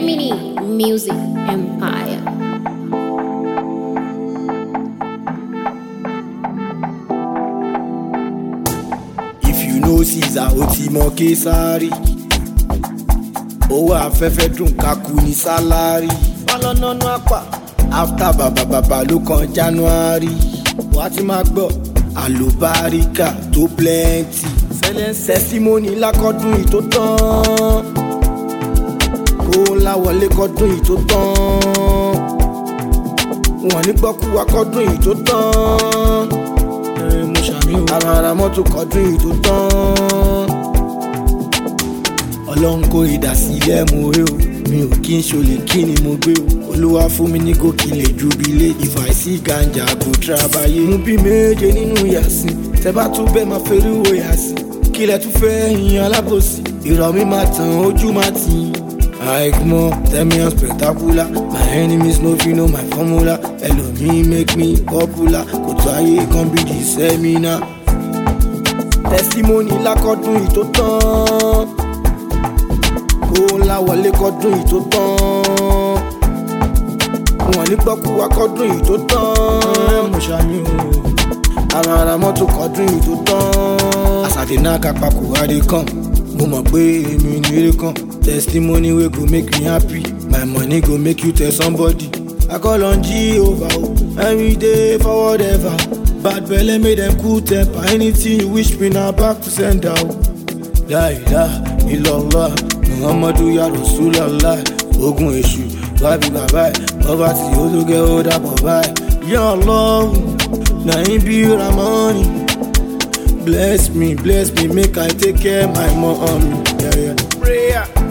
Gemini Music Empire. If you know Caesar ó ti mọ Késárì, owó afẹ́fẹ́ dùn kakú ní sálárì. Fálọ́nánú àpà after bàbà ló kan January. Wàá ti máa gbọ́ àlùbáríkà tó plenty. Testimony lákọ́dún yìí tó tán. Kó ńlá wọlé kọ́dún yìí tó tán. Wọ́n ní gbọ́kú wa kọ́dún yìí tó tán. Mo ṣàmì o. Ara mọ́tò kọ́dún yìí tó tán. Ọlọ́run kó ìdásílẹ̀ mo rí o. Mi ò kí n ṣolè kí ni mo gbé o. Olúwa fún mi ní gòkè lè jubilé. If I see ganja go trabayé. Mo bí méje nínú yàsín. Tẹ́ bá tún bẹ́ẹ̀ máa fẹ́rí wo yàsín. Kílẹ̀ tún fẹ́ yan alábòsí. Ìrọ̀ mi máa tàn ojú máa tì í. Àìkúmọ̀ tell me I'm spectacular. My enemies no fit know my formula. Ẹlòmíì make me popular. Kò tó ayé kan bí di seminar. Testimony lákọ́dún yìí tó tán. Kó ńlá wọlé kọ́dún yìí tó tán. Wọ́n ní gbọ́kú wa kọ́dún yìí tó tán. Mo ṣàmì o. Ara mọ́tò kọ́dún yìí tó tán. Àsàdé náà kápá kò wá dé kàn. Mo mọ̀ pé èmi ní eré kan. Testimony wey go make me happy. My money go make you tell somebody. I call on Jehovah every day forward ever. Bad belle make them cool temper. Anything you wish me now back to send out. La ilaha illallah Muhammadu ya Rasulallah. Ogun èṣù wá bí bàbá ẹ̀. Poverty ó tó gẹ́ ó dàpọ̀ báyìí. Ya Allah na him be Ramani. Bless me, make I take care of my mommy. Yeah. Prayer.